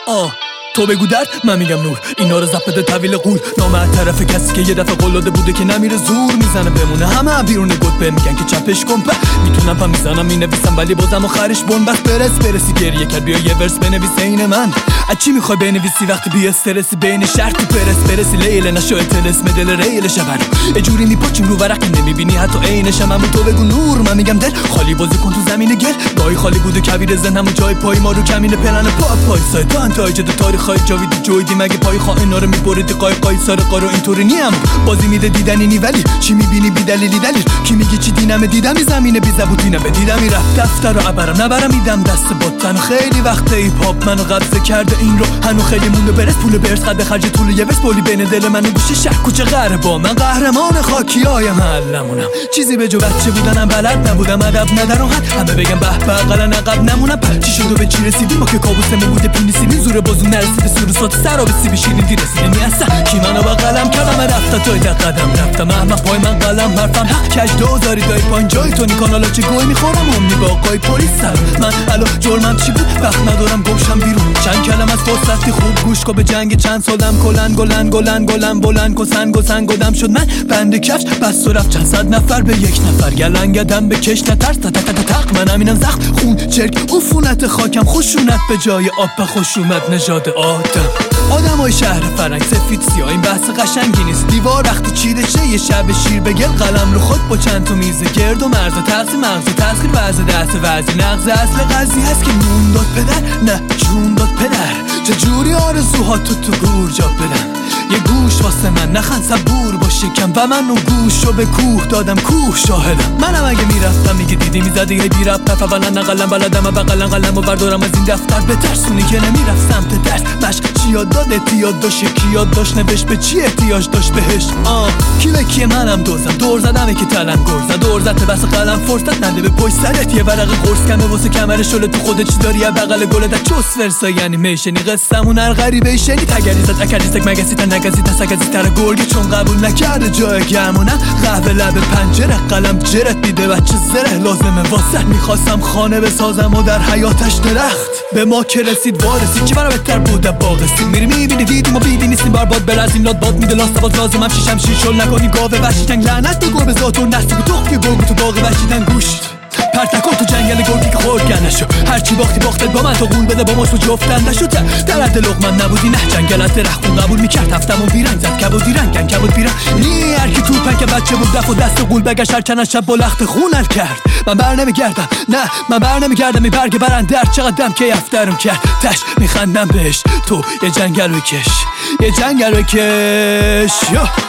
تو بگو درد من میگم نور، اینا رو زب بده طویل قول. نامرد طرف کسی که یه دفعه قلاده بوده که نمیره زور میزنه بمونه. همه بیرون گد به میگن که چپش کن میتونم پا میزنم مینویسم ولی بازم آخرش بون. بس برسی گریه کرد بیا یه ورس بنویس این من. از چی میخوای بنویسی وقتی بی استرسی بین شرط برسی لیل نشو طلسم دل ریل شبن یه جوری میپاچیم رو ورقی نمیبینی حتی عینش هم. تو بگو نور من میگم دل خالی بازی کن تو زمین گل. گاهی خالی بوده کویر ذهنم و جای پای ما رو کمین پلن پای سایتان تاجد تاریخ های جاوید جویدی مگه پای خائنا رو میبردی قای سار قارو اینطوری نیم بازی میده دیدنی نی ولی چی میبینی بی دلیلی دلیل کی میگی چی دینم دیدم زمین بی زبوتینم بدیدم رفت دفتر رو عبرم نبرم میدم دست باتن. خیلی وقت ایپ هاپ منو قبضه کرده این رو هنو خیلی مونده برس پول برس قد خرج طول یه وس بولی بین دل منو گوشه شهر کوچه قهر با من قهرمان خاکیای محلمونم. چیزی به جو بچه بودنم بلد نبودم ادب ندارم همه بگم به قلن عقب نمونم. چی شد و به چی رسیدیم ما که کابوسمون بوده پینیسیمین زور بازو نرسید سروسات سراب سیبی شیرین رسیدنی اصلا کی منو با قلم کردم رفت توی قدم رفتم احمق پای من قلم حرفم حق کج دوزاری دای پایین جای تو نی کانالا چه گوی میخورم امی با آقای پلیس سر من الو جرمم چی بود وقت ندارم گوشم بیرون چند کلم از فرصتی خوب گوش کو به جنگ چند سالم گلن بلند کسن گدم شد من بند کفش بس و رفت چند صد نفر به یک نفر گلنگدم به کش نترس تق من همینم زخم خون چرک عفونت خاکم خشونت به جای آب خوش اومد نژاد آدمای شهر فرنگ سفید سیاه این بحث قشنگی نیست. دیوار وقتی چیده شه یه شب شیر بگل قلم رو خود با چند تا میز گرد و مرز و تقسیم مغز و تسخیر وضع دست وضعی نغز اصل قضیه هست که نون داد پدر نه جون داد پدر چجوری آرزوها تو گور جا بدن. یه گوش واسه من نخند صبور با شکم و من اون گوشو به کوه دادم کوه شاهدم. منم اگه میرفتم میگه دیدی میزدی یه بیرفت نفع ولا نقلم بلدم و بقلن قلم و بردارم از این دفتر به ترسونی که نمیرفت سمت درس مشق چی یاد داد احتیاط داشت کی یاد داشت نوشت به چی احتیاج داشت بهش کی به کی منم دور زدم که تلم گرز دور زد بس قلم فرصت نده به پشت سرت یه ورق قرص کمه واسه کمر شل تو خودت چی داری بغل گل د چوس ورسا یعنی میشنی قصمون هر غریبه شنی تگریزت اکریزک مگسی تنگسی تسگسی تر گرگی چون قبول نکرده جای گرمونم قهوه لب پنجره قلم جرت میده بچه زره لازمه واسه میخواستم خانه بسازم و در حیاتش درخت به ما که رسید وارسی که منو بهتر بوده باقسی میری میبینی دیدیم و بیدی نیستیم برباد برزیم لاد باد میده لاست باز لازمم شیشم شیشل نکنی گاوه وشیتن لعنت به گربه ذات و نستی به تختی گرگو تو باغ وشیتن گوشت پرت نکن تو جنگل گرگی که خورگن نشو هرچی باختت با من تو قول بده با مشت جفتن نشو در حد لقمن نبودی نه جنگلت درختون قبول میکرد هفتمون بیرنگ زد کبودی رنگن کبود بیرن نی هرکی تو پنک بچه بود دف و دست قول بگش هرچن از شب با لخت خونل کرد من بر نمیگردم نه من بر نمیگردم می برگ برن در چقدرم که افترم کرد تش میخندم بهش تو یه جنگل بکش